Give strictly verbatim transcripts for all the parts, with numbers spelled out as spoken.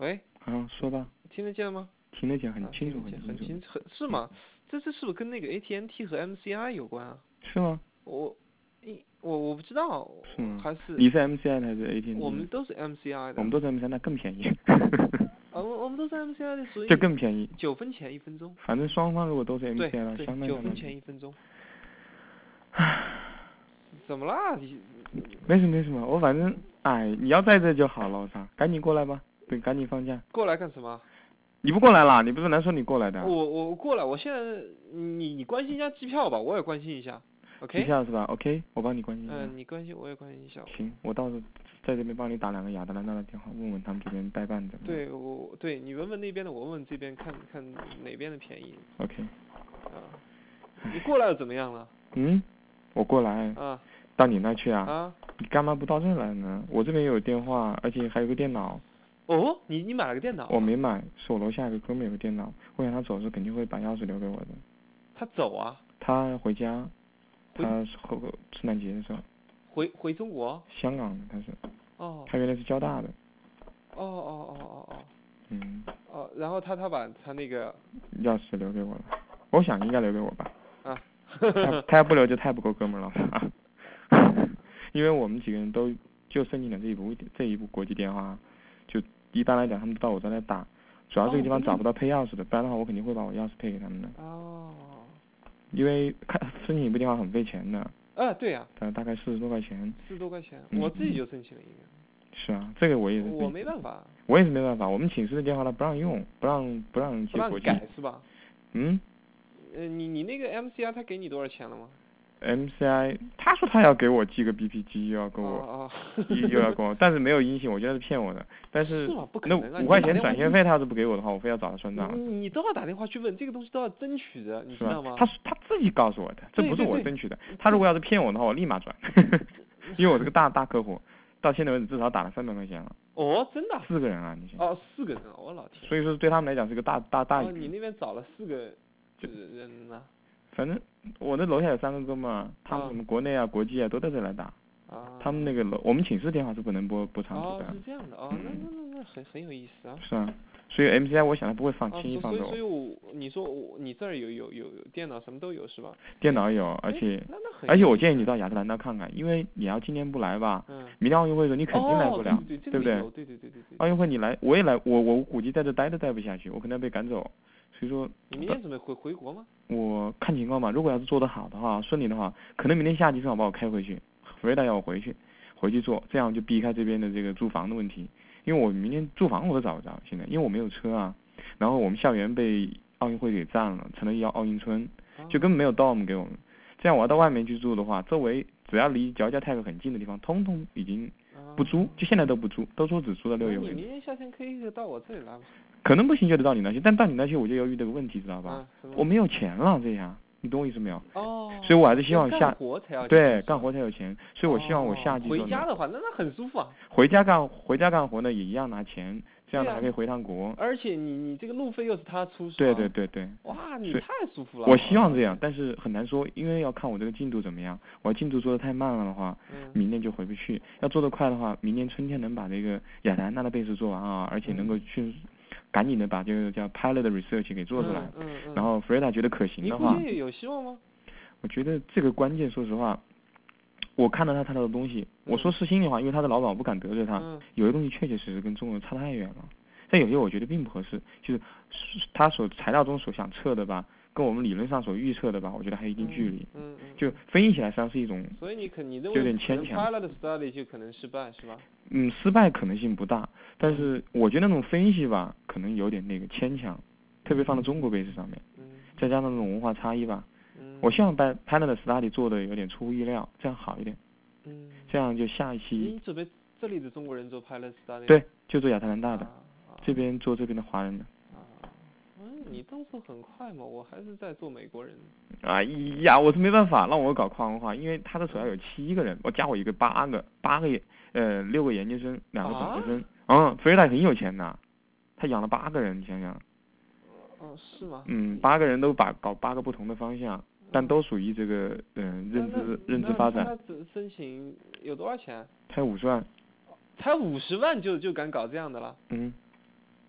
喂， 啊，说吧。 听得见吗？ 听得见，很清楚， 啊、很很清楚，很是吗？这这是不是跟那个 A T and T 和 M C I 有关啊？ 是吗？ 我，一我我不知道， 是吗？ 还是你是 M C I 的还是 A T and T？ 我们都是 M C I 的。 我们都是 M C I， 那更便宜。 啊，我我们都是 M C I 的，所以就更便宜。 九分钱一分钟。 反正双方如果都是 M C I 的话， 对相当九分钱一分钟。 唉， 怎么啦？你没什么没什么，我反正哎，你要在这就好了，我操，赶紧过来吧，对，赶紧放假。 过来干什么？ 你不过来啦？你不是来说你过来的？ 我我过来，我现在你你关心一下机票吧，我也关心一下。OK。 机票是吧 ？OK， 我帮你关心一下。 嗯，你关心我也关心一下。 行，我到时候在这边帮你打两个亚特兰大的电话，问问他们这边代办的。 对，我对你问问那边的，我问问这边，看看哪边的便宜。 OK。 啊，你过来又怎么样了？ 嗯，我过来。 啊。 到你那去啊？ 啊。 你干嘛不到这来呢？我这边有电话，而且还有个电脑。 哦，你你买了个电脑？ 我没买，是我楼下有个哥们有个电脑，我想他走的时候肯定会把钥匙留给我的。 他走啊？ 他回家，他是后圣诞节的时候。 回回中国？ 香港的他是。 哦。 他原来是交大的。 哦哦哦哦哦。 嗯。 哦，然后他他把他那个钥匙留给我了，我想应该留给我吧。 啊。 他他要不留就太不够哥们了。因为我们几个人都就申请了这一部这一部国际电话，就一般来讲他们都到我这来打，主要这个地方找不到配钥匙的，不然的话我肯定会把我钥匙配给他们的。 哦。 因为看申请一部电话很费钱的。 啊，对呀。 大大概四十多块钱。 四十多块钱， 嗯、 我自己就申请了一个。 是啊，这个我也是。 我没办法。 我也是没办法，我们寝室的电话他不让用，不让不让接国际。 不让改是吧？ 嗯。 呃，你你那个 M C I 他给你多少钱了吗 ？M C I 他说他要给我寄个 B P机，又要跟我， 哦又要跟我，但是没有音信，我觉得是骗我的。但是是吗？不可能啊！ 那五块钱转线费他要是不给我的话，我非要找他算账。 你你都要打电话去问，这个东西都要争取的，你知道吗？ 他他自己告诉我的，这不是我争取的。他如果要是骗我的话，我立马转。因为我是个大大客户，到现在为止至少打了三百块钱了。 哦，真的？ 四个人啊，你想？ 哦，四个人，我老天。 所以说对他们来讲是个大大大。 哦，你那边找了四个人呢？ 反正我那楼下有三个哥们儿，他们什么国内啊、国际啊都在这来打。 啊。 他们那个楼，我们寝室电话是不能拨拨长途的。 哦，是这样的哦，那那那那很很有意思啊。 是啊，所以 M C I 我想他不会放轻易放走。 所以所以我你说我你这儿有有有有电脑什么都有是吧？ 电脑有，而且那那很。 而且我建议你到亚特兰大看看，因为你要今年不来吧， 嗯。 明年奥运会的时候你肯定来不了， 对不对？ 对对对对对。 奥运会你来，我也来，我我估计在这待都待不下去，我可能要被赶走。所以说。 你明天准备回回国吗？ 我看情况吧，如果要是做得好的话，顺利的话，可能明天下集正好把我开回去，弗瑞达要我回去，回去做，这样就避开这边的这个租房的问题。因为我明天住房我都找不着，现在因为我没有车啊，然后我们校园被奥运会给占了，成了一个奥运村，就根本没有 dorm 给我们。这样我要到外面去住的话，周围只要离乔加泰克很近的地方，通通已经不租，就现在都不租，都说只租到六月为止。 你明天夏天可以到我这里来吗？ 可能不行就得到你那去，但到你那去我就要遇到个问题，知道吧？ 嗯、 我没有钱了，这样你懂我意思没有？ 哦。 所以我还是希望下干活才要对干活才有钱，所以我希望我夏季、 哦、回家的话，那那很舒服啊。 回家干回家干活呢也一样拿钱，这样的还可以回趟国。 啊、而且你你这个路费又是他出， 对对对对。 哇，你太舒服了。 我希望这样，但是很难说，因为要看我这个进度怎么样。我要进度做得太慢了的话， 嗯、 明年就回不去；要做得快的话，明年春天能把这个亚特兰大的贝斯做完啊，而且能够迅速。赶紧的把这个叫 pilot 的 research 给做出来， 嗯嗯嗯、 然后 Freda 觉得可行的话， 你估计有希望吗？ 我觉得这个关键，说实话，我看到他谈到的东西， 嗯、 我说实心里话，因为他的老板我不敢得罪他， 嗯、 有些东西确确实实跟中国差太远了，但有些我觉得并不合适，就是他所材料中所想测的吧，跟我们理论上所预测的吧，我觉得还有一定距离， 嗯嗯、 就分析起来实际上是一种， 所以你可你认为有点牵强 pilot study 就可能失败是吧？ 嗯，失败可能性不大，但是我觉得那种分析吧，可能有点那个牵强，特别放在中国贝斯上面， 嗯、 再加上那种文化差异吧， 嗯、 我希望把 pilot study 做的有点出乎意料，这样好一点， 嗯、 这样就下一期。 你准备这里的中国人做 pilot study？ 对，就做亚特兰大的， 啊啊、 这边做这边的华人的。 啊，嗯，你动作很快嘛，我还是在做美国人。 哎呀，我是没办法让我搞跨文化，因为他的手下有七个人，我加我一个八个，八个呃六个研究生，两个本科生。啊、嗯，菲尔达很有钱呐，他养了八个人，你想想。 哦，是吗？ 嗯，八个人都把搞八个不同的方向，但都属于这个嗯、呃、认知认知发展。 他申请有多少钱？ 才五十万。 才五十万就就敢搞这样的了？ 嗯。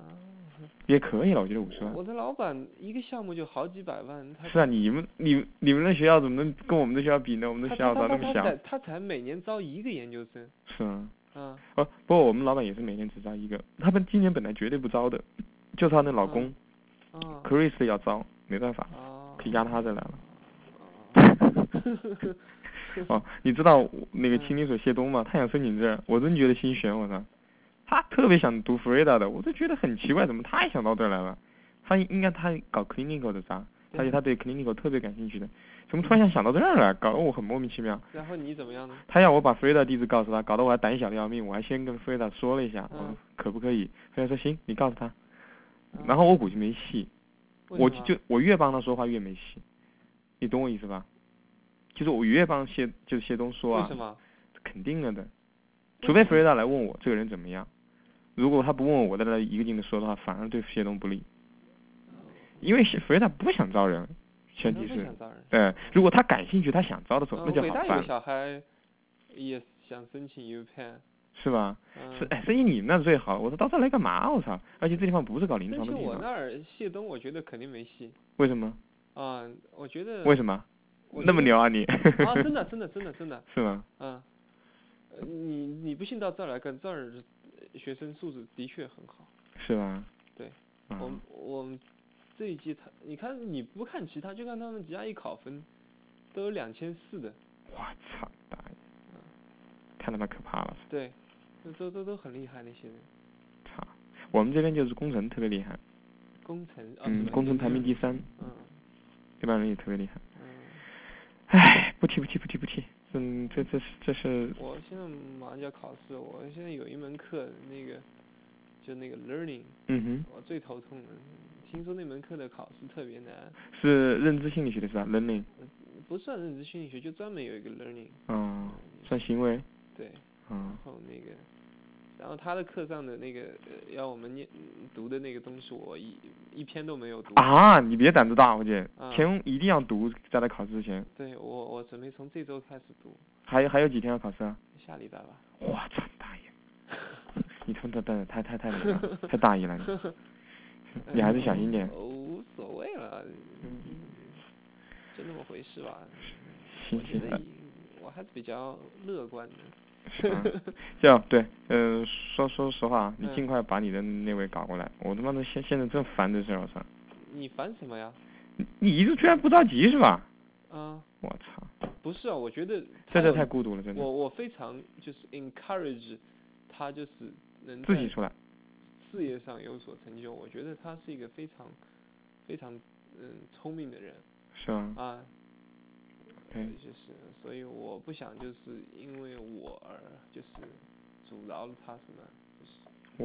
也可以了，我觉得五十万。 我的老板一个项目就好几百万，他是啊，你们你你们的学校怎么能跟我们的学校比呢？我们的学校咋那么小？ 他才他才每年招一个研究生。 是啊。 啊。 哦，不过我们老板也是每年只招一个，他们今年本来绝对不招的，就是他那老公， 啊 Chris 要招，没办法， 啊可以压他这来了。 啊哦，你知道那个青林所谢东吗？他想申请这儿，我真觉得心悬，我操。他特别想读 Florida 的，我都觉得很奇怪，怎么他也想到这儿来了？他应该他搞 clinical 的啥，而且他对 clinical 特别感兴趣的，怎么突然想想到这儿来，搞得我很莫名其妙。 然后你怎么样呢？ 他要我把 Florida 地址告诉他，搞得我还胆小的要命，我还先跟 Florida 说了一下，我说可不可以？Florida 说行，你告诉他。然后我估计没戏，我就就我越帮他说话越没戏，你懂我意思吧？就是我越帮谢就是谢东说啊， 为什么？ 肯定了的，除非 Florida 来问我这个人怎么样。如果他不问我，我在那一个劲的说的话，反而对谢东不利。因为弗雷达不想招人，前提是，呃，如果他感兴趣，他想招的时候，那就好办。 北大有小孩也想申请 U Penn。 是吧？是，哎，申请你那最好。我说到这来干嘛？我操！而且这地方不是搞临床的地方。 我那儿谢东，我觉得肯定没戏。 为什么？ 啊，我觉得。 为什么？那么牛啊你？ 啊，真的，真的，真的，真的。 是吗？ 嗯。你你不信到这儿来看，这儿学生素质的确很好。 是吧？ 对。 嗯、 我我们这一届他，你看你不看其他，就看他们 G R E 考分，都有两千四的。 我操，大爷！嗯。太他妈可怕了。 对，都都都很厉害那些人。 操，我们这边就是工程特别厉害。 工程。啊、 嗯，工程排名第三。 嗯。 这帮人也特别厉害。 嗯。 唉，不提不提不提不提。嗯，这这是这是。 我现在马上就要考试，我现在有一门课，那个就那个 learning， 嗯哼， 我最头痛的，听说那门课的考试特别难。 是认知心理学的是吧 ？learning。 不算认知心理学，就专门有一个 learning。 嗯，算行为。 对。 嗯。 然后那个，然后他的课上的那个呃要我们念读的那个东西，我一一篇都没有读。 啊，你别胆子大，我姐， 啊、 天一定要读，在他考试之前。 对，我我准备从这周开始读。 还有还有几天要考试啊？ 下礼拜吧。 我操，大爷！你他妈的太太太那个太大意了你，你还是小心点。 无所谓了，就那么回事吧。 行行。 我还是比较乐观的。 是啊，这样对，嗯、呃，说说实话，你尽快把你的那位搞过来。我他妈的现现在真烦这事儿，我操！ 你烦什么呀？ 你你一直居然不着急是吧？ 啊。 我操！ 不是啊，我觉得这这太孤独了，真的。 我我非常就是 encourage 他，就是能自己出来， 事业上有所成就。我觉得他是一个非常非常嗯聪明的人。 是吗？ 啊。 对。 就是，所以我不想就是因为我而就是阻挠了他什么，就是。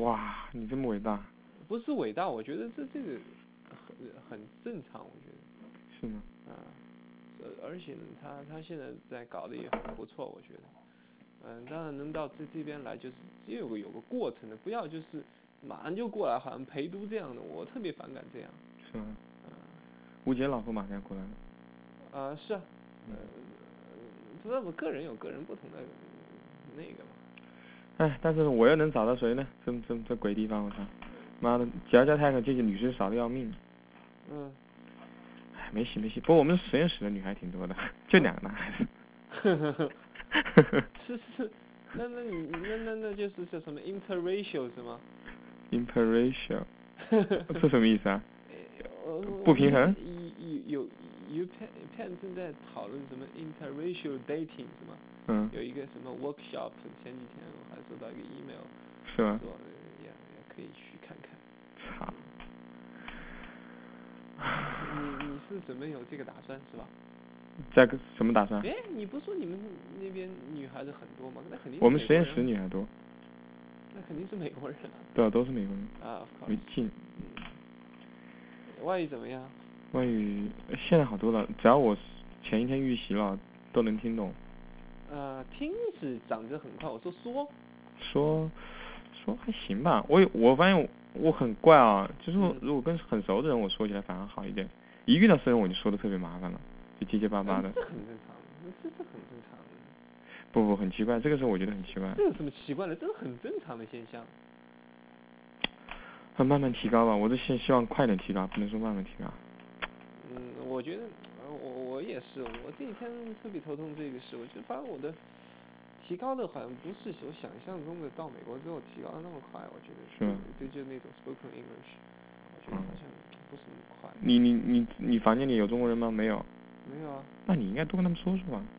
哇，你这么伟大。 不是伟大，我觉得这这个很很正常，我觉得。 是吗？ 啊。而且呢，他他现在在搞得也很不错，我觉得。嗯，当然能到这这边来，就是也有个有个过程的，不要就是马上就过来，好像陪读这样的，我特别反感这样。 是吗？嗯。吴杰老婆马上要过来了。 啊，是啊。嗯。不过我个人有个人不同的那个嘛。 哎，但是我又能找到谁呢？这这这鬼地方，我操！妈的，脚脚太可，这些女生少的要命。 嗯。 哎，没戏没戏。不过我们实验室的女孩挺多的，就两个男孩子。 呵呵呵。是是，那那你那那那就是叫什么 interracial 是吗 ？interracial。这什么意思啊？不平衡。 有有有 Penn 正在讨论什么 interracial dating 是吗？ 嗯。 有一个什么 workshop， 前几天我还收到一个 email。 是吗？ 说也也可以去看看。 操。 你你是准备有这个打算是吧？ 在个什么打算？ 哎，你不说你们那边女孩子很多吗？那肯定是。 我们实验室女孩多。 那肯定是美国人啊。 对啊，都是美国人。 啊， 没劲。 外语怎么样？ 外语现在好多了，只要我前一天预习了，都能听懂。 呃，听是长得很快，我说说。 说说还行吧，我我发现我很怪啊，就是如果跟很熟的人我说起来反而好一点，一遇到生人我就说的特别麻烦了，就结结巴巴的。 这很正常，这这很正常。 不不，很奇怪，这个时候我觉得很奇怪。 这有什么奇怪的？这是很正常的现象。 慢慢提高吧，我是希希望快点提高，不能说慢慢提高。 嗯，我觉得，呃我我也是，我这几天特别头痛这个事，我就发现我的提高的好像不是我想象中的到美国之后提高的那么快，我觉得是吗？ 对，就那种 spoken English，我觉得好像不是那么快。 你你你你房间里有中国人吗？没有。 没有啊。 那你应该多跟他们说说吧。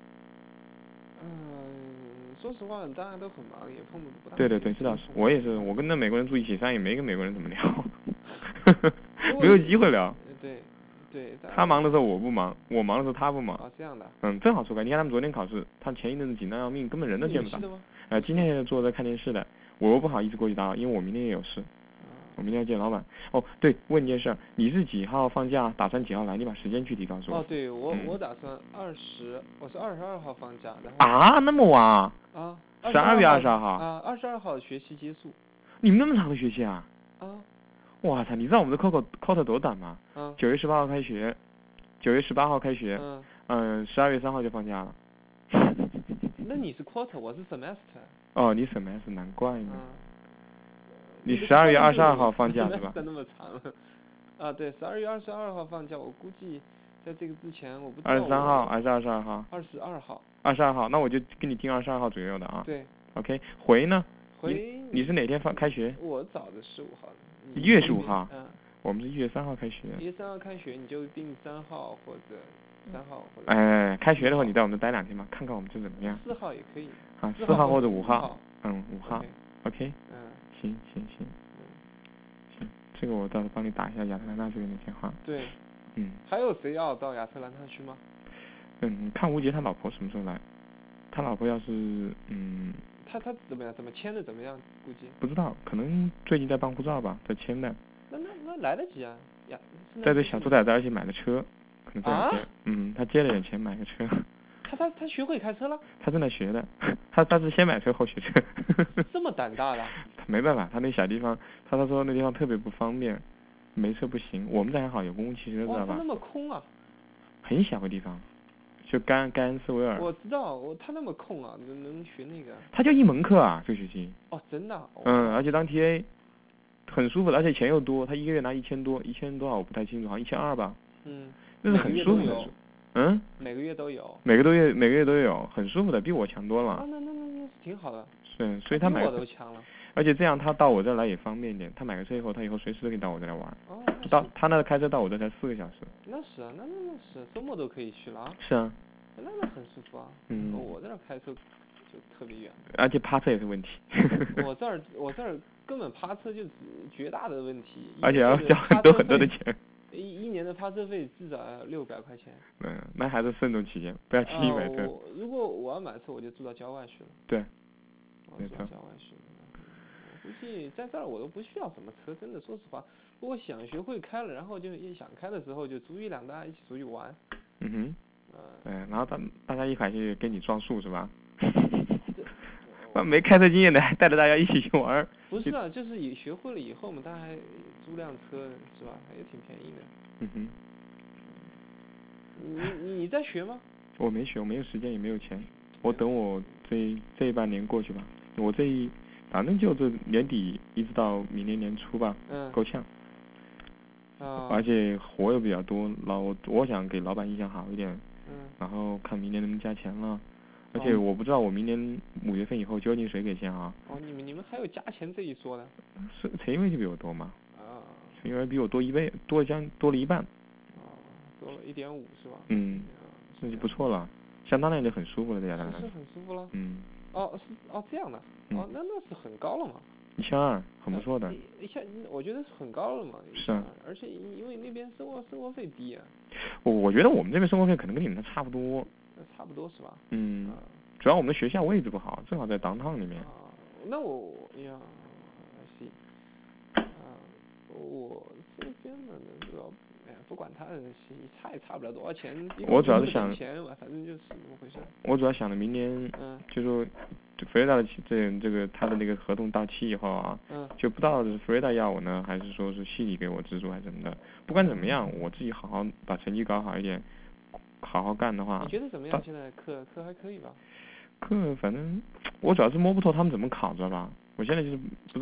嗯，说实话，大家都很忙，也碰不不大。 对对对，是的，我也是，我跟那美国人住一起，上也没跟美国人怎么聊，没有机会聊。 对对。 他忙的时候我不忙，我忙的时候他不忙。 啊，这样的。 嗯，正好错开。你看他们昨天考试，他前一阵子紧张要命，根本人都见不到。呃，今天也坐在看电视的，我又不好意思过去打扰，因为我明天也有事。我明天要见老板。哦，对，问一件事，你是几号放假？打算几号来？你把时间具体告诉我。 哦，对，我、 嗯、 我打算二十，我是二十二号放假，然后。啊，那么晚？ 啊。 十二月二十二号。 啊，二十二号学期结束。 你们那么长的学期啊？ 啊。 哇塞，你知道我们的 Coco Coco 多短吗？ 嗯。 九月十八号开学，九月十八号开学。 嗯。 嗯，十二月三号就放假了。 那你是 quarter， 我是 semester。 哦，你 semester， 难怪呢。 嗯。 你十二月二十二号放假是吧？ 那么长。啊，对，十二月二十二号放假，我估计在这个之前我不知道。 二十三号还是二十二号？ 二十二号。 二十二号，那我就给你定二十二号左右的啊。 对。 OK， 回呢？ 回你你是哪天放开学？ 我早的十五号。 一月十五号。 嗯。 我们是一月三号开学。 一月三号开学，你就定三号或者三号或者。 哎，开学的话你在我们待两天吧，看看我们这怎么样。 四号也可以。 啊，四号或者五号。嗯，五号。OK。 嗯。 行行行。行，这个我到时候帮你打一下亚特兰大这边的电话。 对。 嗯。 还有谁要到亚特兰大去吗？ 嗯，看吴杰他老婆什么时候来。他老婆要是嗯。 他他怎么样？怎么签的？怎么样？估计。 不知道，可能最近在办护照吧，在签的。 那那那来得及啊！呀。 带着小兔崽子，而且买了车，可能这两天。 啊？ 嗯，他借了点钱买个车。 他他他学会开车了？ 他正在学的，他他是先买车后学车。 这么胆大的？ 没办法，他那小地方，他他说那地方特别不方便，没车不行。我们这还好，有公共汽车，知道吧？ 哇，他那么空啊！ 很小个地方，就甘甘恩斯维尔。 我知道，我他那么空啊，能能学那个？ 他就一门课啊，这个学期。 哦，真的？ 嗯，而且当 T A， 很舒服的，而且钱又多，他一个月拿一千多，一千多少我不太清楚，好像一千二吧。 嗯。 那是很舒服的。嗯。 每个月都有。 每个都月每个月都有，很舒服的，比我强多了。 啊，那那那那是挺好的。 是，所以他买。 比我都强了。 而且这样他到我这儿来也方便一点，他买个车以后，他以后随时都可以到我这来玩。 哦。 到他那开车到我这才四个小时。 那是啊，那那那是周末都可以去了啊。 是啊。 那那很舒服啊。 嗯。 我这儿开车就特别远。 而且趴车也是问题。 我这儿我这儿根本趴车就是绝大的问题。 而且要交很多很多的钱。 一一年的趴车费至少要六百块钱。 嗯，那还是慎重起见，不要轻易买车。 哦，如果我要买车，我就住到郊外去了。 对。 我住到郊外去了。我估计在这儿我都不需要什么车，真的，说实话，如果想学会开了，然后就一想开的时候就租一辆，大家一起出去玩。 嗯哼。 嗯。 对，然后大大家一块去跟你撞树是吧？没开车经验的还带着大家一起去玩。 不是啊，就是也学会了以后嘛，大家还租辆车是吧？也挺便宜的。 嗯哼。 你你你在学吗？ 我没学，我没有时间也没有钱，我等我这这一半年过去吧。我这一反正就这年底一直到明年年初吧。 嗯。 够呛。 啊。 而且活又比较多，老我想给老板印象好一点。 嗯。 然后看明年能不能加钱了。而且我不知道我明年五月份以后究竟谁给钱啊？ 哦，你们你们还有加钱这一说呢？ 是陈因为就比我多嘛？ 啊。 陈因为比我多一倍，多将多了一半。 哦，多了一点五是吧？ 嗯。那就不错了，相当于就很舒服了，在亚特兰大。 是很舒服了。 嗯。 哦，是哦这样的。哦，那那是很高了嘛。 一千二，很不错的。 一千，我觉得是很高了嘛。 是啊。 而且因为那边生活生活费低啊。 我我觉得我们这边生活费可能跟你们那差不多。 差不多是吧？ 嗯。主要我们的学校位置不好，正好在downtown里面。 啊，那我呀，是，啊，我这边呢，主要，哎呀，不管他，差也差不了多少钱。 我主要是想， 钱嘛，反正就是怎么回事。 我主要想着明年， 嗯， 就说，弗瑞达的这这个他的那个合同到期以后啊， 嗯， 就不知道是弗瑞达要我呢，还是说是系里给我资助还是怎么的。不管怎么样，我自己好好把成绩搞好一点，好好干的话。 你觉得怎么样？现在课课还可以吧？ 课反正我主要是摸不透他们怎么考，知道吧？我现在就是不知道，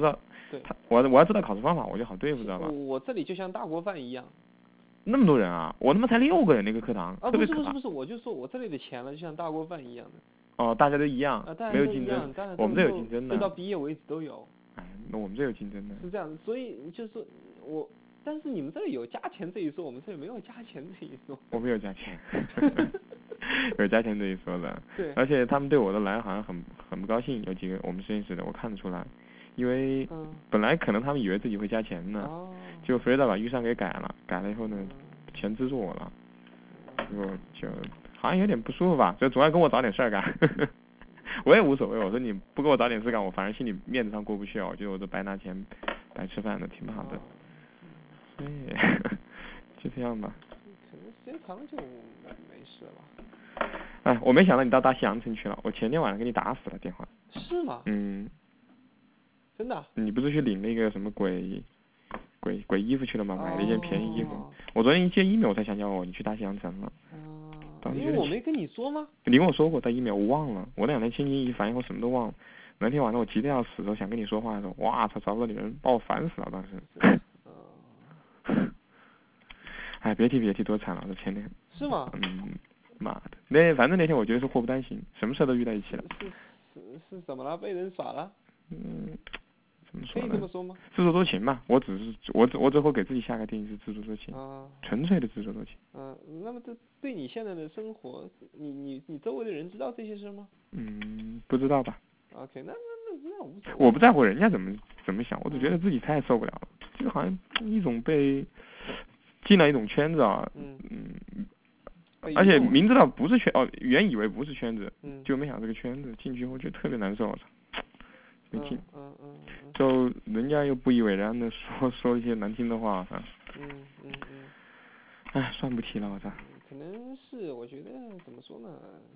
对。 他我我要知道考试方法，我就好对付，知道吧？ 我这里就像大锅饭一样。 那么多人啊，我他妈才六个人那个课堂， 啊特别可怕。 不是不是不是，我就说我这里的钱了，就像大锅饭一样的。 哦，大家都一样， 啊，大家没有都一样竞争。 当然我们这有竞争的。 直到毕业为止都有。 哎，那我们这有竞争的。 是这样，所以就是我，但是你们这里有加钱这一说，我们这里没有加钱这一说。 我们有加钱，有加钱这一说的。 对。 而且他们对我的来好像很很不高兴，有几个我们实验室的，我看得出来。因为本来可能他们以为自己会加钱呢， 哦、 结果菲达把预算给改了，改了以后呢，钱资助我了，结果就好像有点不舒服吧，就总要跟我找点事儿干。我也无所谓，我说你不给我找点事干，我反正心里面子上过不去啊，我觉得我这白拿钱白吃饭的挺不好的。所以就这样吧。 可能时间长了就没事了。 哎，我没想到你到大西洋城去了，我前天晚上给你打死了电话。 是吗？ 嗯。 真的、啊？ 你不是去领那个什么鬼鬼鬼衣服去了吗？买了一件便宜衣服。 哦、 我昨天一接 email 我才想起我你去大西洋城了。 哦。因为我没跟你说吗？ 你跟我说过，但 email 我忘了。我那两天心情一烦，以后什么都忘了。那天晚上我急得要死的时候，想跟你说话的时候，哇操，找不到你人，把我烦死了当时。嗯。哎，别提别提，多惨了，这前天。 是吗？ 嗯，妈的，那反正那天我觉得是祸不单行，什么事都遇到一起了。 是是是怎么了？被人耍了？ 嗯。 可以这么说吗？ 自作多情嘛，我只是我只我只会给自己下个定义是自作多情， 啊， 纯粹的自作多情。 嗯、啊，那么这对你现在的生活，你你你周围的人知道这些事吗？ 嗯，不知道吧。 OK， 那那那那无所谓。 我不在乎人家怎么怎么想，我只觉得自己太受不了了，就好像一种被进了一种圈子啊，嗯嗯，而且明知道不是圈哦，原以为不是圈子， 嗯， 就没想这个圈子进去后觉得特别难受，我操。没劲， 嗯嗯嗯， 就人家又不以为然的说说一些难听的话啊， 嗯嗯嗯， 哎，算不提了，我操。 可能是我觉得怎么说呢，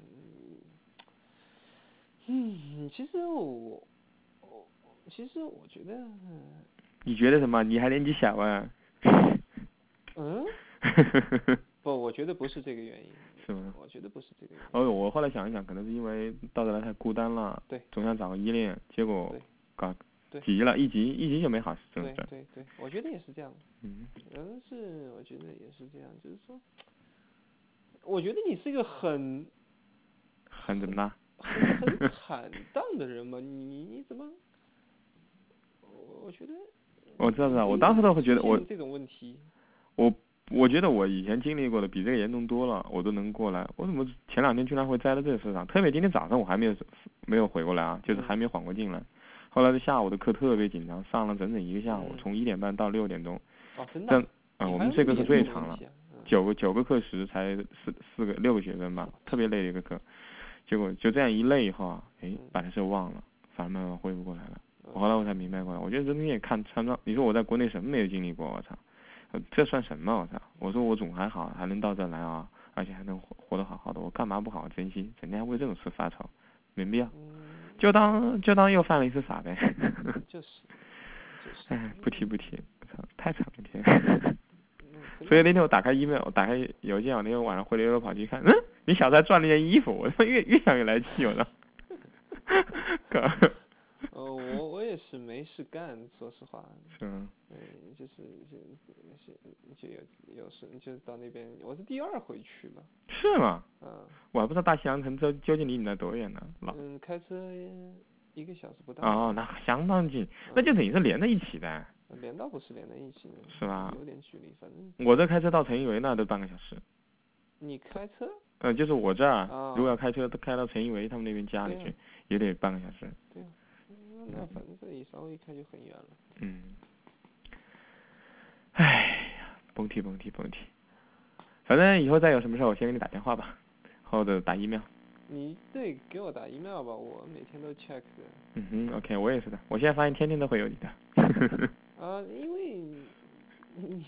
嗯，其实我，我其实我觉得， 你觉得什么？你还年纪小啊？ 嗯？不，我觉得不是这个原因。 是吗？ 我觉得不是这个原因。 哦，我后来想一想，可能是因为到这来太孤单了， 对， 总想找个依恋，结果搞对急了，一急一急就没好事，真的。 对对对，我觉得也是这样。 嗯。 人是，我觉得也是这样，就是说，我觉得你是一个很， 很怎么啦？ 很很坦荡的人嘛，你你怎么？我我觉得。 我知道知道，我当时都会觉得我这种问题。 我。我觉得我以前经历过的比这个严重多了，我都能过来。我怎么前两天居然会栽到这个事上？特别今天早上我还没有没有回过来啊，就是还没缓过劲来。嗯、后来的下午的课特别紧张，上了整整一个下午，嗯、从一点半到六点钟。 哦，真的。 嗯，我们这个是最长了，嗯、九个九个课时才四四个六个学生吧，特别累的一个课。结果就这样一累以后啊，哎，把这事忘了，反而慢慢恢复过来了。我后来我才明白过来，我觉得这东西也看参照。你说我在国内什么没有经历过，我操！这算什么？我操！我说我总还好，还能到这来啊，而且还能活活得好好的，我干嘛不好好珍惜？整天为这种事发愁，没必要。就当就当又犯了一次傻呗。 就是。就是。 哎，不提不提，操，太惨了天。所以那天我打开 email， 我打开邮件，我那天晚上灰溜溜跑去看，嗯，你小子还赚了件衣服，我他妈越越想越来气，我操！ 呃，我我也是没事干，说实话。 是吗？ 对，就是就就就有有时就到那边，我是第二回去嘛。 是吗？ 嗯。 我还不知道大西洋城这究竟离你那多远呢？ 嗯，开车一个小时不到。 哦，那相当近，那就等于是连在一起的。 连倒不是连在一起的。 是吧？ 有点距离，反正。 我这开车到陈义维那都半个小时。 你开车？ 嗯，就是我这儿， 哦、 如果要开车开到陈义维他们那边家里去，啊、也得半个小时。 对啊。那反正这里稍微一开就很远了。 嗯。哎呀，甭提甭提甭提，反正以后再有什么事我先给你打电话吧，或者打 email。 你对给我打 email 吧，我每天都 check 的。 嗯哼 ，OK， 我也是的，我现在发现天天都会有你的。 啊，因为你，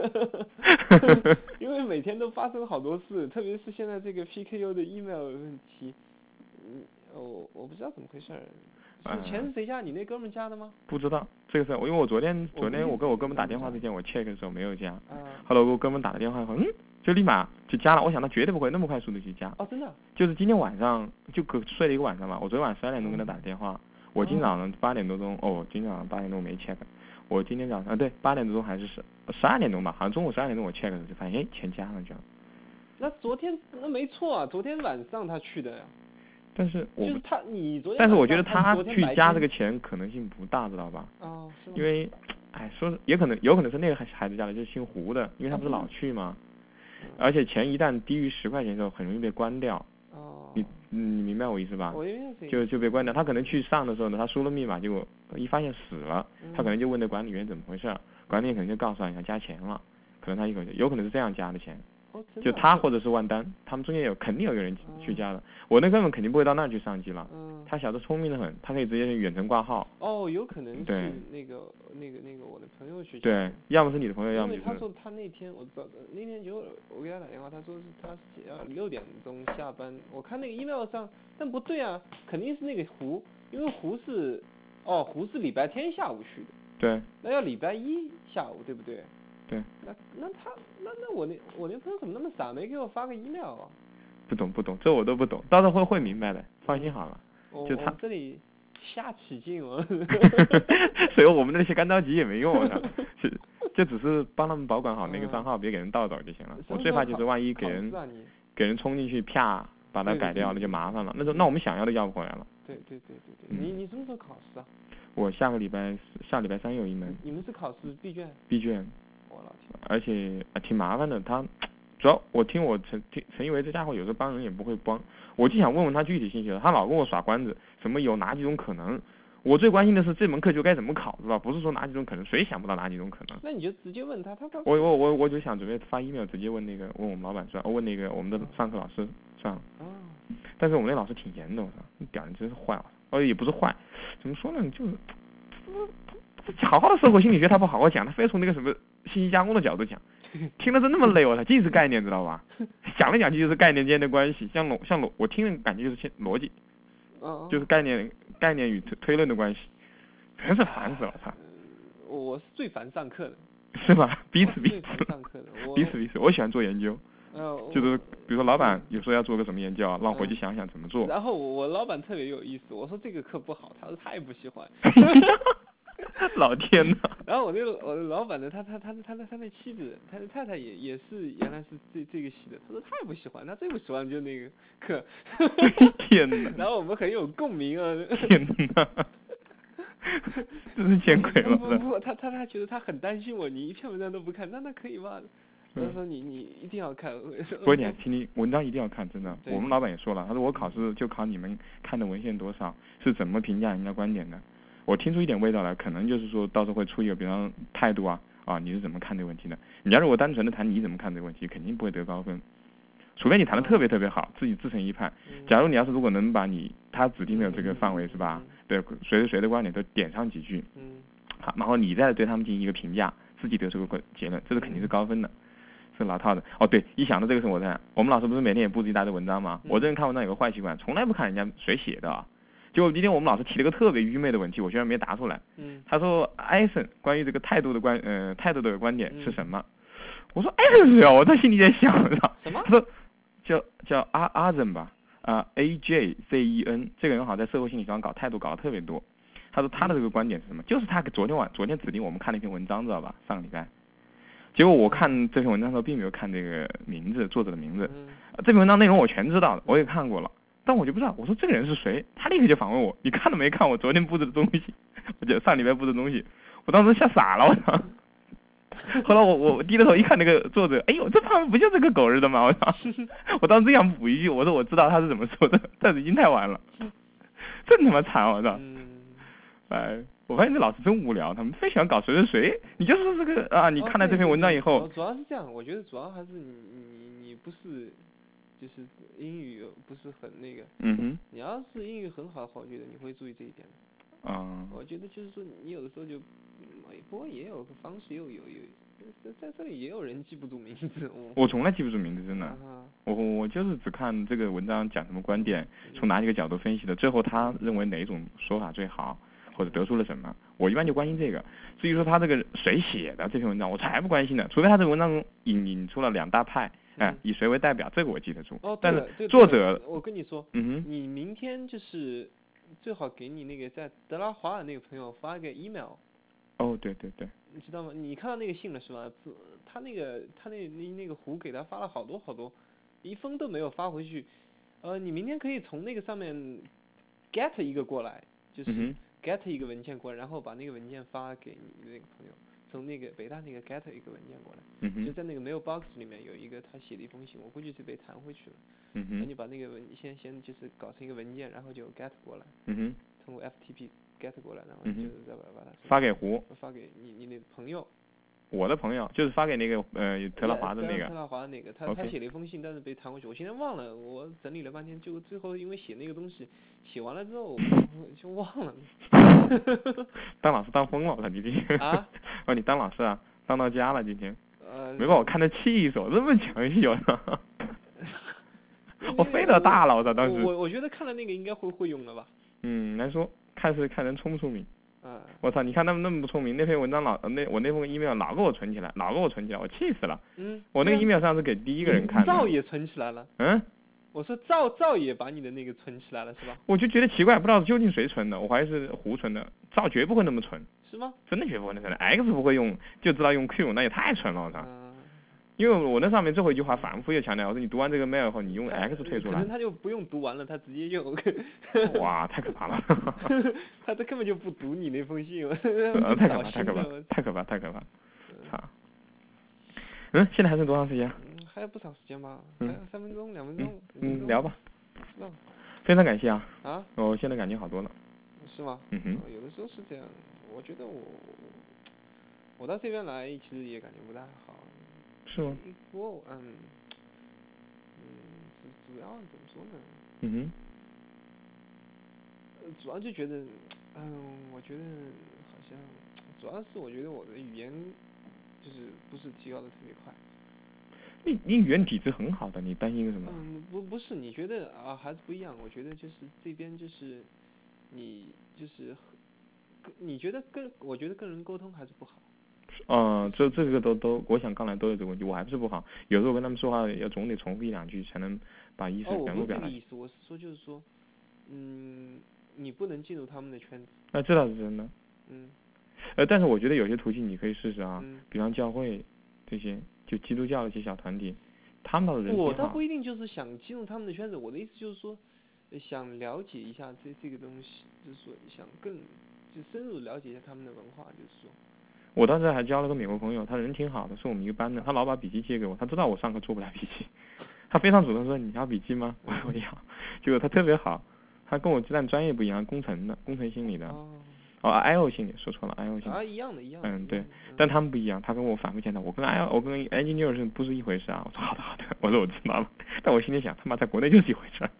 因为每天都发生好多事，特别是现在这个 P K U 的 email 问题，嗯，我我不知道怎么回事儿。是钱是谁加？你那哥们加的吗？ 不知道这个事，因为我昨天昨天我跟我哥们打电话之前我 check 的时候没有加， 啊、 后来我给我哥们打了电话后，嗯，就立马就加了。我想他绝对不会那么快速的去加。 哦，真的？ 就是今天晚上就可睡了一个晚上嘛，我昨天晚上十二点钟跟他打的电话， 我今天早上八点多钟，哦，今天早上八点多我没 check，我今天早上啊对八点多钟还是十十二点钟吧，好像中午十二点钟我 check 的时候就发现，哎，钱加上去了。 那昨天那没错啊，昨天晚上他去的呀。 但是我就是他，你昨天但是我觉得他去加这个钱可能性不大，知道吧？ 哦，是吗？ 因为，哎，说是也可能有可能是那个孩子家的，就是姓胡的，因为他不是老去嘛，而且钱一旦低于十块钱的时候，很容易被关掉。 哦。 你你明白我意思吧？ 我明白。 就就被关掉，他可能去上的时候呢，他输了密码，结果一发现死了，他可能就问那管理员怎么回事，管理员可能就告诉他加钱了，可能他一口有可能是这样加的钱。 哦， 就他或者是万丹，他们中间有肯定有个人去加的，嗯、我那根本肯定不会到那儿去上机了。嗯。他小子聪明的很，他可以直接远程挂号。 哦，有可能是那个那个那个我的朋友去。 对，要么是你的朋友，要么就是。 因为他说他那天我早那天就我给他打电话，他说是他要六点钟下班，我看那个 email 上，但不对啊，肯定是那个胡，因为胡是哦胡是礼拜天下午去的。 对。 那要礼拜一下午，对不对？ 对， 那那他那那我那我那朋友怎么那么傻，没给我发个 email 啊？ 不懂不懂，这我都不懂，到时候会会明白的，放心好了。 嗯、 就他这里瞎起劲哦。 所以我们那些干着急也没用啊，是就只是帮他们保管好那个账号，嗯、别给人盗走就行了。我最怕就是万一给人、啊、给人冲进去啪把它改掉，那就麻烦了。那就那我们想要的要不回来了。 对对对对对，嗯、你你什么时候考试啊？ 我下个礼拜下礼拜三有一门。 你们是考试闭卷？ 闭卷。而且、啊、挺麻烦的，他主要我听我陈听陈以为这家伙有时候帮人也不会帮，我就想问问他具体信息了，他老跟我耍关子，什么有哪几种可能，我最关心的是这门课就该怎么考，是吧？不是说哪几种可能，谁想不到哪几种可能。 那你就直接问他，他我我我我就想准备发 email 直接问那个问我们老板算，问那个我们的上课老师算了。哦。但是我们那老师挺严的，我操，那屌人真是坏了，哦也不是坏，怎么说呢，就是。好好的社会心理学他不好好讲，他非从那个什么信息加工的角度讲，听的是那么累，我操，尽是概念知道吧？讲来讲去就是概念间的关系，像逻像逻，我听的感觉就是逻辑，就是概念概念与推推论的关系，真是烦死了，我操！ 我是最烦上课的， 是吧？彼此彼此上课的， 彼此彼此，我喜欢做研究。 呃， 就是比如说老板有时候要做个什么研究，让我回去想想怎么做。 然后我老板特别有意思，我说这个课不好，他说他也不喜欢。 老天呐！ 然后我那个我的老板呢，他他他他他他那妻子，他的太太也也是原来是这这个系的，他说他也不喜欢，他最不喜欢就那个课。 天呐！ 然后我们很有共鸣啊。 天呐！真是见鬼了！ 不不，他他他觉得他很担心我，你一篇文章都不看，那那可以吗？他说你你一定要看。 不，你请你文章一定要看，真的。我们老板也说了，他说我考试就考你们看的文献多少，是怎么评价人家观点的。我听出一点味道来，可能就是说到时候会出一个，比方态度啊啊，你是怎么看这个问题的？你要如果单纯的谈你怎么看这个问题，肯定不会得高分，除非你谈的特别特别好，自己自成一派。假如你要是如果能把你他指定的这个范围是吧，对谁谁谁的观点都点上几句，好，然后你再对他们进行一个评价，自己得出个结论，这是肯定是高分的。是老套的哦，对，一想到这个是我在，我们老师不是每天也布置一大堆文章吗？我这人看文章有个坏习惯，从来不看人家谁写的啊。结果今天我们老师提了个特别愚昧的问题，我居然没答出来。嗯。他说艾森关于这个态度的观呃态度的观点是什么？嗯、我说艾森是谁啊？我在心里在想， 什么？ 他说叫叫阿阿珍吧，啊 A J Z E N， 这个人好像在社会心理学上搞态度搞得特别多。他说他的这个观点是什么？就是他昨天晚昨天指定我们看了一篇文章，知道吧？上个礼拜。结果我看这篇文章的时候，并没有看这个名字，作者的名字。嗯、这篇文章内容我全知道了，我也看过了，但我就不知道，我说这个人是谁？他立刻就反问我：“你看都没看我昨天布置的东西？”我就上礼拜布置的东西，我当时吓傻了，我操！后来我我低着头一看那个作者，哎呦，这旁边不就是个狗日的吗？我操！我当时想补一句，我说我知道他是怎么说的，但是已经太晚了，真他妈惨，我操！哎。我发现这老师真无聊，他们非喜欢搞谁谁谁。你就是说这个啊，你看了这篇文章以后， 哦、主要是这样，我觉得主要还是你你你不是，就是英语不是很那个。 嗯哼。 你要是英语很好的话，我觉得你会注意这一点。 啊、嗯。 我觉得就是说，你有的时候就，不过也有个方式，又有有，在这里也有人记不住名字。 我从来记不住名字，真的。啊、我我就是只看这个文章讲什么观点，从哪几个角度分析的，最后他认为哪一种说法最好。或者得出了什么，我一般就关心这个。至于说他这个谁写的这篇文章，我才不关心呢。除非他这个文章中引引出了两大派，哎、嗯，以谁为代表，这个我记得住。 哦， 但是作者， 我跟你说， 嗯哼， 你明天就是最好给你那个在德拉华尔那个朋友发个 email。 哦，对对对。 你知道吗？你看到那个信了是吧？他那个他那那那个胡给他发了好多好多，一封都没有发回去。呃，你明天可以从那个上面 get 一个过来，就是 get 一个文件过来，然后把那个文件发给你那个朋友，从那个北大那个 get 一个文件过来， 嗯、 就在那个 mailbox 里面有一个他写的一封信，我估计是被弹回去了。 嗯哼。 那你把那个文先先就是搞成一个文件，然后就 get 过来。 嗯哼。 通过 F T P get 过来，然后就是再把把它发给胡， 发给你你那朋友。 我的朋友就是发给那个呃特拉华的那个。 特拉华的那个，他、okay. 他写了一封信，但是被弹回去。我现在忘了，我整理了半天，就最后因为写那个东西，写完了之后就忘了。 当老师当疯了，我操你今天！啊？哦，你当老师啊？当到家了今天？呃。没把我看得气死，我这么强气我操！我飞得大了，我操！当时。 我我觉得看了那个应该会会用的吧。 嗯，难说，看是看人聪不聪明。 嗯。 我操！你看他们那么不聪明，那篇文章老那我那封 email 老给我存起来，老给我存起来，我气死了。 嗯。 我那个 email 上是给第一个人看的。 赵也存起来了。 嗯。 我说赵赵也把你的那个存起来了是吧？ 我就觉得奇怪，不知道究竟谁存的，我怀疑是胡存的，赵绝不会那么蠢。 是吗？ 真的绝不会那么蠢 ，X 不会用就知道用 Q， 那也太蠢了，我操！ 嗯。 因为我那上面最后一句话反复又强调，我说你读完这个 mail 后，你用 X 退出来。 可能他就不用读完了，他直接用。 哇，太可怕了！ 他这根本就不读你那封信了。 呃，太可怕，太可怕，太可怕，太可怕！操。嗯，现在还剩多长时间？ 嗯，还有不少时间吧，还有三分钟、两分钟。 嗯，聊吧。 是吧？ 非常感谢啊。 啊？ 我现在感觉好多了。 是吗？ 嗯哼。 有的时候是这样，我觉得我我到这边来其实也感觉不太好。 是吗？ 不过嗯嗯，主主要怎么说呢？ 嗯哼。 呃，主要就觉得，嗯，我觉得好像，主要是我觉得我的语言就是不是提高的特别快。 你你语言底子很好的，你担心什么？ 嗯，不不是，你觉得啊还是不一样？我觉得就是这边就是你就是你觉得跟我觉得跟人沟通还是不好。 嗯，这这个都都，我想刚才都有这个问题，我还不是不好。有时候跟他们说话要总得重复一两句，才能把意思全部表达。 哦，我不是这个意思，我是说就是说，嗯，你不能进入他们的圈子。 那这倒是真的。 嗯。 呃，但是我觉得有些途径你可以试试啊， 嗯、 比方教会这些，就基督教的一些小团体，他们倒是人挺好。 我倒不一定就是想进入他们的圈子，我的意思就是说，想了解一下这这个东西，就是说想更就深入了解一下他们的文化，就是说。 我当时还交了个美国朋友，他人挺好的，是我们一个班的，他老把笔记借给我，他知道我上课做不了笔记，他非常主动说你要笔记吗？我说要，结果他特别好，他跟我但专业不一样，工程的，工程心理的，哦，哦 I O 心理说错了 I O 心理， 啊一样的，一样的， 嗯对，但他们不一样，他跟我反复强调，我跟 I O 我跟 engineer 是不是一回事啊？我说好的好的，我说我知道了，但我心里想他妈在国内就是一回事。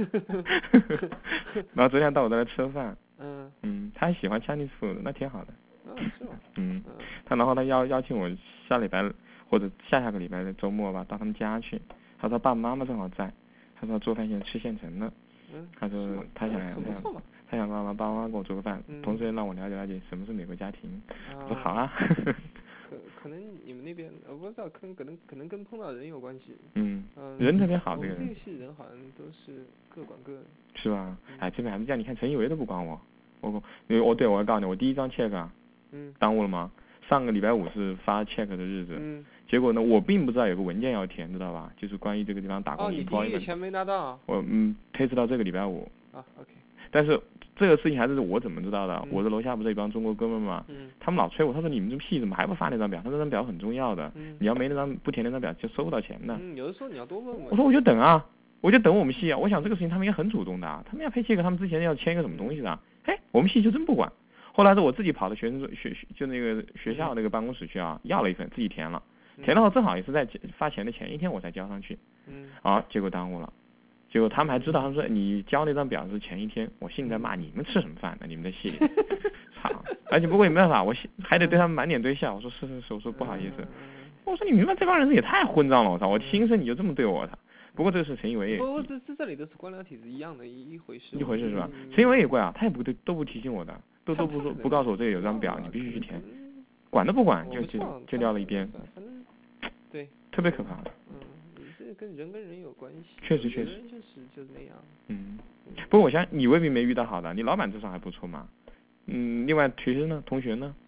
然后昨天到我这来吃饭，嗯嗯，他还喜欢 Chinese food， 那挺好的。 嗯，是吧？ 嗯，他然后他邀邀请我下礼拜或者下下个礼拜的周末吧，到他们家去。他说爸爸妈妈正好在，他说做饭现在吃现成的。嗯。他说他想他想他想让爸爸妈妈给我做个饭，嗯、同时也让我了解了解什么是美国家庭。我说好啊。 可可能你们那边我不知道，可能可能可能跟碰到人有关系。 嗯。嗯人特别好，这个人。 我们这些人好像都是各管各的。 是吧？嗯、哎，这边还是这样，你看陈以为都不管我，我我对我要告诉你，我第一张 check 啊。嗯，耽误了吗？上个礼拜五是发 check 的日子，嗯，结果呢，我并不知道有个文件要填，知道吧？就是关于这个地方打工。 哦，你第一个钱没拿到。 我嗯，推迟到这个礼拜五。 啊 ，OK。 但是这个事情还是我怎么知道的？嗯、我的楼下不是一帮中国哥们嘛，嗯，他们老催我，他说你们这屁怎么还不发那张表？他说那张表很重要的，嗯，你要没那张不填那张表就收不到钱的。 嗯，有的时候你要多问问。 我说我就等啊，我就等我们系啊，我想这个事情他们也很主动的啊，他们要配 check，他们之前要签一个什么东西的，哎，我们系就真不管。后来是我自己跑到学生学就那个学校那个办公室去啊，要了一份自己填了，填了后正好也是在发钱的前一天我才交上去，嗯，啊，结果耽误了，结果他们还知道，他们说你交那张表是前一天，我心里在骂你们吃什么饭呢？你们在系里，操！而且不过也没办法，我还得对他们满脸堆笑，我说是是是，我说不好意思，我说你明白这帮人也太混账了，我操！我亲生你就这么对我，我操！不过这个是陈以为也， 不过这这这里都是官僚体制一样的一一回事， 一回事是吧？陈以为也怪啊，他也不都都不提醒我的。都都不说不告诉我这里有张表，你必须去填，管都不管就就就撂了一边， 对， 特别可怕。 嗯，这这跟人跟人有关系。 确实确实。 有人就是就是那样。 嗯。不过我想你未必没遇到好的，你老板至少还不错嘛。嗯，另外学生呢，同学呢？